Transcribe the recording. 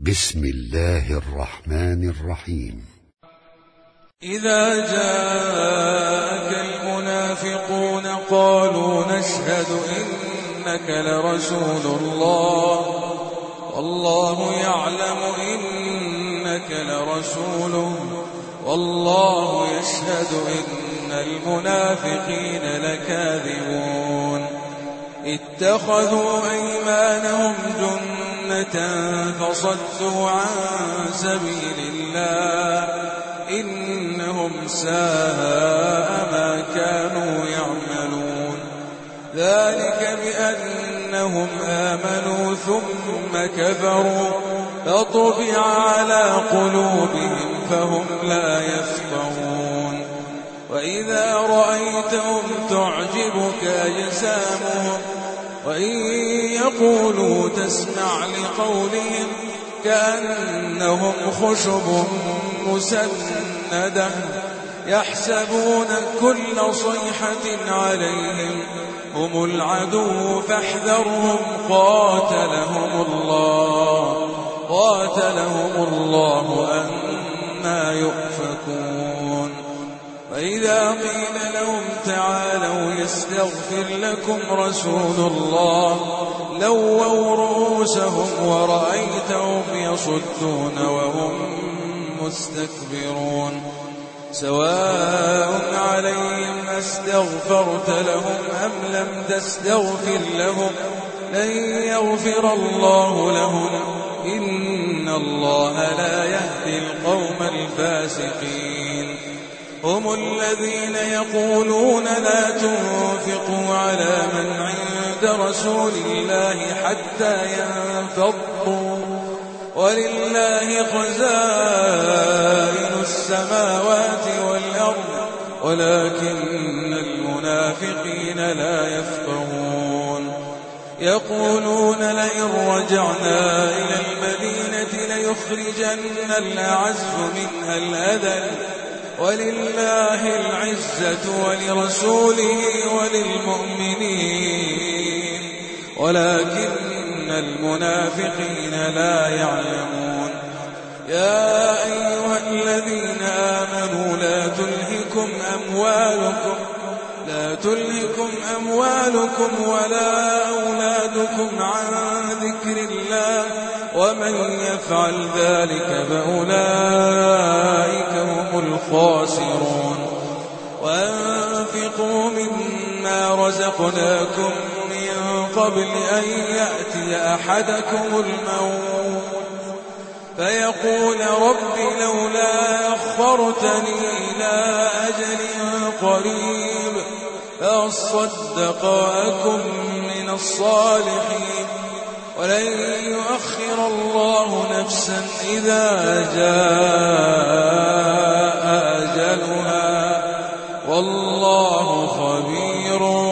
بسم الله الرحمن الرحيم. إذا جاءك المنافقون قالوا نشهد إنك لرسول الله والله يعلم إنك لرسوله والله يشهد إن المنافقين لكاذبون. اتخذوا أيمانهم جنة فصدوا عن سبيل الله إنهم ساء ما كانوا يعملون. ذلك بأنهم آمنوا ثم كفروا فطبع على قلوبهم فهم لا يفقهون. وإذا رأيتهم تعجبك أجسامهم وإن يقولوا تسمع لقولهم كأنهم خشب مسندة يحسبون كل صيحة عليهم هم العدو فاحذرهم قاتلهم الله أنى يؤفكون. وإذا قيل لهم تعالوا يستغفر لكم رسول الله لووا رؤوسهم ورأيتهم يصدون وهم مستكبرون. سواء عليهم أستغفرت لهم أم لم تستغفر لهم لن يغفر الله لهم إن الله لا يهدي القوم الفاسقين. هم الذين يقولون لا تنفقوا على من عند رسول الله حتى ينفضوا ولله خزائن السماوات والأرض ولكن المنافقين لا يفقهون. يقولون لئن رجعنا إلى المدينة ليخرجن الأعز منها الأذل ولله العزة ولرسوله وللمؤمنين ولكن المنافقين لا يعلمون. يا أيها الذين آمنوا لا تلهكم أموالكم ولا أولادكم عن ذكر الله ومن يفعل ذلك فأولئك هم الخاسرون. وأنفقوا مما رزقناكم من قبل أن يأتي أحدكم الموت فيقول رب لولا أخرتني إلى أجل قريب فأصدق وأكن من الصالحين ولن يؤخر الله نفسا إذا جاء أجلها والله خبير